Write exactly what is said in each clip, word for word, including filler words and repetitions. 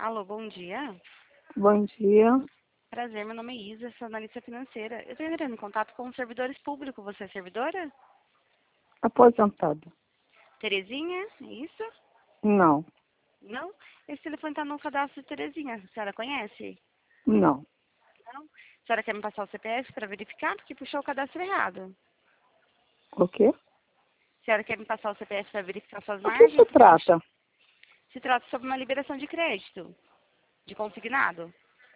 Alô, bom dia. Bom dia. Prazer, meu nome é Isa, sou analista financeira. Eu estou entrando em contato com os servidores públicos. Você é servidora? Aposentada. Terezinha, é isso? Não, Não? Esse telefone está no cadastro de Terezinha. A senhora conhece? não. Não? A senhora quer me passar o C P F para verificar? Porque puxou o cadastro errado. O quê? A senhora quer me passar o C P F para verificar suas O que margens? se Porque puxou- trata? Se trata sobre uma liberação de crédito. De consignado.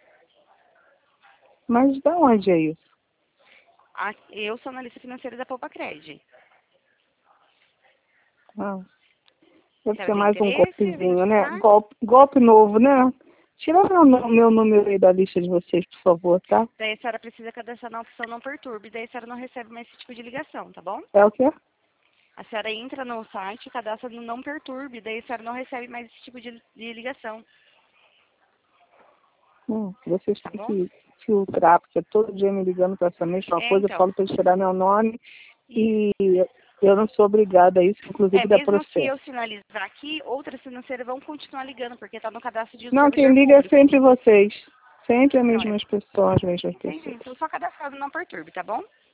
Mas de onde é isso? Ah, eu sou analista financeira da Poupa Cred. Ah, A deve senhora ser tem mais um interesse em golpezinho, né? verificar? Golpe, golpe novo, né? Tira meu, nu- meu número aí da lista de vocês, por favor, tá? Daí a senhora precisa cadastrar na opção não perturbe, daí a senhora não recebe mais esse tipo de ligação, tá bom? É o quê? A senhora entra no site, cadastra no não perturbe, daí a senhora não recebe mais esse tipo de, de ligação, Hum, vocês tá têm bom? que filtrar, porque todo dia me ligando para essa mesma É, coisa, eu então, falo para tirar meu nome isso. e eu não sou obrigada a isso, É, inclusive dá mesmo se eu processo. sinalizar aqui, outras financeiras vão continuar ligando, porque tá no cadastro de um Não, quem servidor liga é público. sempre vocês. Sempre as Então, é, mesmas pessoas, as mesmas entendi. pessoas. Então só cadastrar no não perturbe, tá bom?